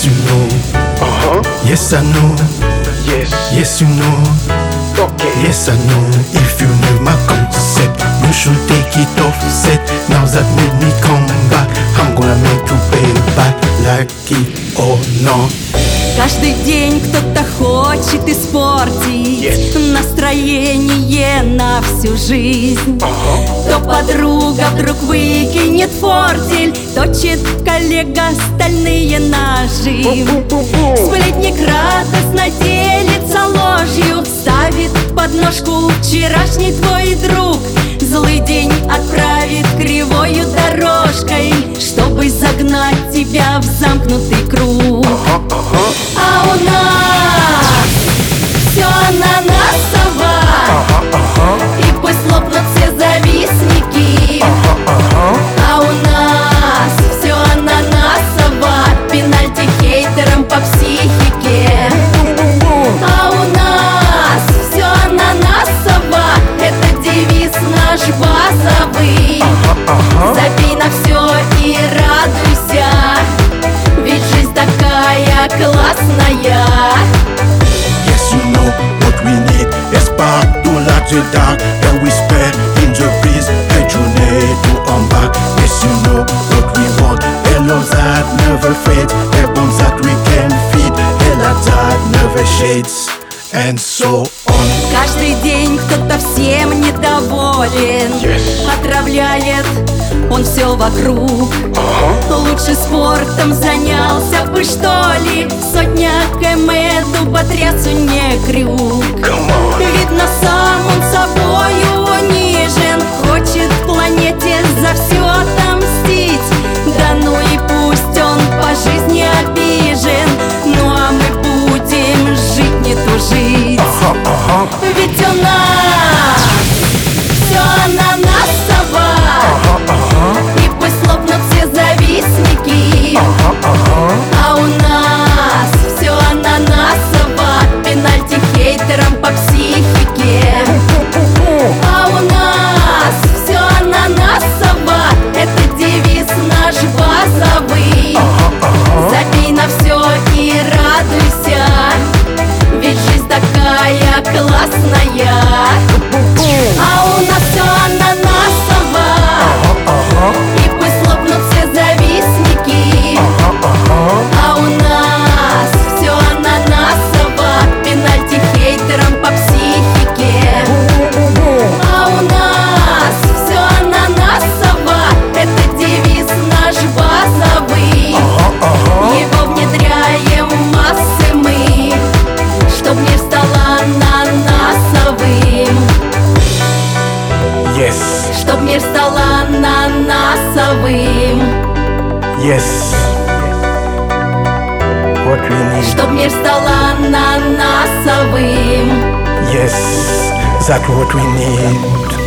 Yes, you know. Yes, I know. Yes, you know. Yes, I know. If you knew my concept, you should take it offset. Now that made me come back, I'm gonna make you pay back, like it or not. Каждый день кто-то хочет испортить настроение на всю жизнь. То подруга вдруг выкинет фортель, точит коллега стальные ножи. Сплетник радостно делится ложью, ставит подножку вчерашний твой друг. Злый день отправит кривою дорожкой, чтобы загнать тебя в замкнутый круг. А у нас все ананасово, и пусть лопнут все завистники. А у нас все ананасово, пенальти хейтерам по психике. А у нас все ананасово, это девиз наш базовый. Забей на все и радуйся, ведь жизнь такая классная. Yes, you know what we need. A spark to light the dark, and we spread in the breeze. A journey to unback. Yes, you know what we want. A love that never fades, a bond that we can feed, a light that never shades, and so on. Каждый день кто-то всем недоволен, отравляет он все вокруг. Лучше спортом занялся бы, что ли, сотня км по трясу не крюк. Видно, сам он собою унижен, хочет планете за все отомстить. Да ну и пусть он по жизни обижен, ну а мы будем жить, не тужить. Ведь у нас все ананасово, и пусть лопнут все завистники. А у нас все ананасово, пенальти хейтерам по психике. А у нас все ананасово, это девиз наш базовый. Забей на все и радуйся, ведь жизнь такая классная. А у нас все ананасово, и пусть лопнут все завистники. А у нас все ананасово, пенальти хейтерам по психике. А у нас все ананасово, это девиз наш базовый. Его внедряем в массы мы, чтоб мир стал ананасовым. Yes, Чтоб мир стал ананасовым. yes, what we need. Чтоб мир стал ананасовым. Yes, that's what we need.